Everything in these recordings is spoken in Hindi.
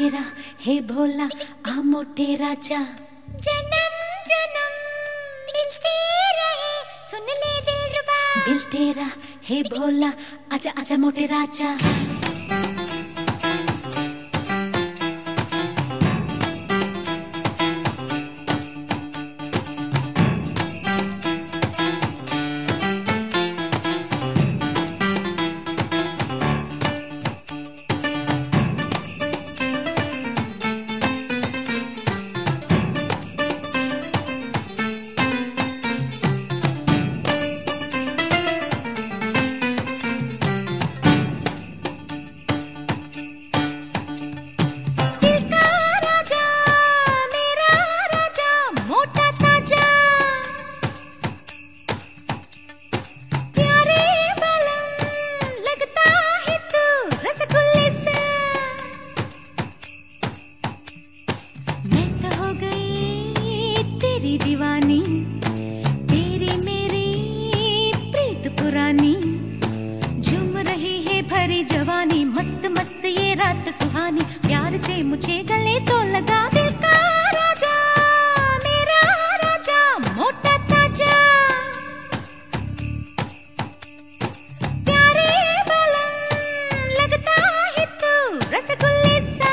तेरा हे भोला आ मोटे राजा, जन्म जन्म मिलते रहे सुन ले दिलरुबा। दिल तेरा हे भोला आजा आजा मोटे राजा। दीवानी तेरी मेरी प्रीत पुरानी, झूम रही है भरी जवानी, मस्त मस्त ये रात सुहानी, प्यार से मुझे गले तो लगा। दिल का राजा मेरा राजा मोटा ताजा, प्यारे बलम लगता है तू रसगुल्ले सा।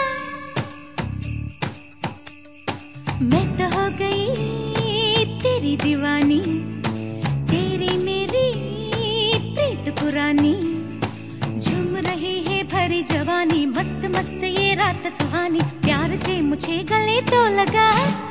मैं तो हो गई तेरी दीवानी, तेरी मेरी प्रीत पुरानी, झूम रही है भरी जवानी, मस्त मस्त ये रात सुहानी, प्यार से मुझे गले तो लगा।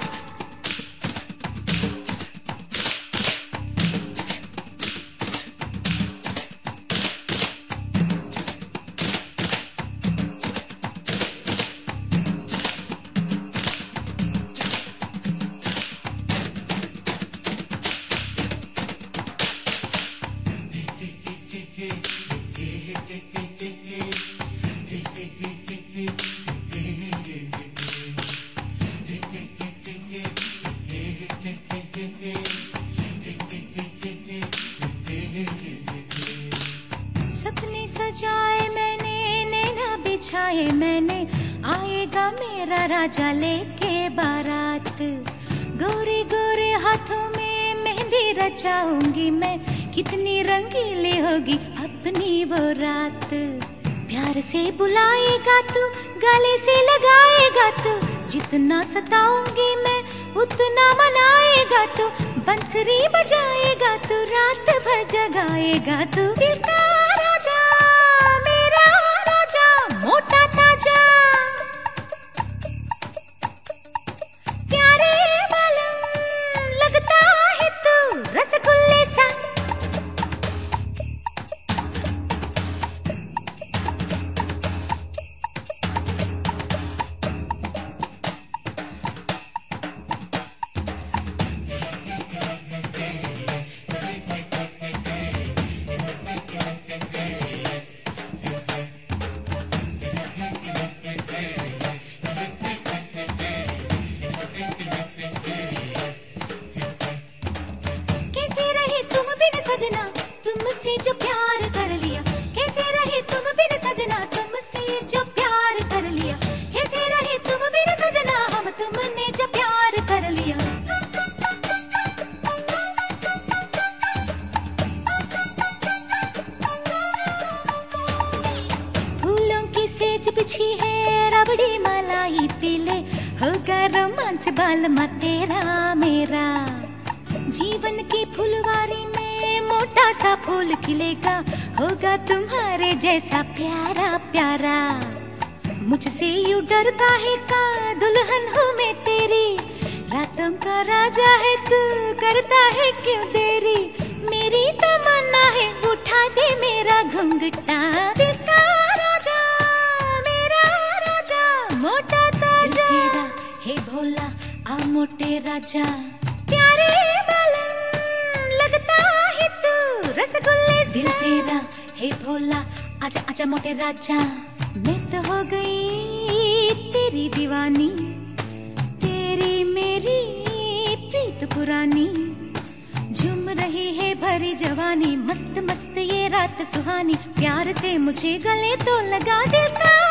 सपने सजाए मैंने, नैना बिछाए मैंने, आएगा मेरा राजा लेके बारात। गोरे गोरे हाथों में मेहंदी रचाऊंगी मैं, कितनी रंगीली होगी अपनी वो रात। प्यार से बुलाएगा तू, गले से लगाएगा तू, जितना सताऊंगी मैं उतना मनाएगा तू, बंसुरी बजाएगा तू, रात भर जगाएगा तू। दिल का राजा मेरा राजा मोटा ताजा, प्यारे बलम लगता है तू रसगुल्ले सा। सजना तुमसे जो प्यार कर लिया, कैसे रहे तुम बिन सजना, तुमसे जो प्यार कर लिया, कैसे रहे तुम बिन सजना, हम तुमने जो प्यार कर लिया। फूलों की सेज बिछी है, रबड़ी मलाई पीले, होगा रोमांस बालमा तेरा मेरा। जीवन की फुलवारी में मोटा सा फूल खिलेगा, होगा तुम्हारे जैसा प्यारा प्यारा। मुझसे यूं डर काहे का, दुल्हन हूँ मैं तेरी, रातों का राजा है तू, करता है क्यों देरी। मेरी तमन्ना है उठा दे मेरा घुंघटा। दिल का राजा मेरा राजा मोटा ताजा, तेरा हे भोला आ मोटे राजा, प्यारे रसगुल्ले। दिल तेरा हे भोला आजा आजा मोटे राजा। मैं तो हो गई तेरी दीवानी, तेरी मेरी प्रीत पुरानी, झूम रही है भरी जवानी, मस्त मस्त ये रात सुहानी, प्यार से मुझे गले तो लगा। दिल का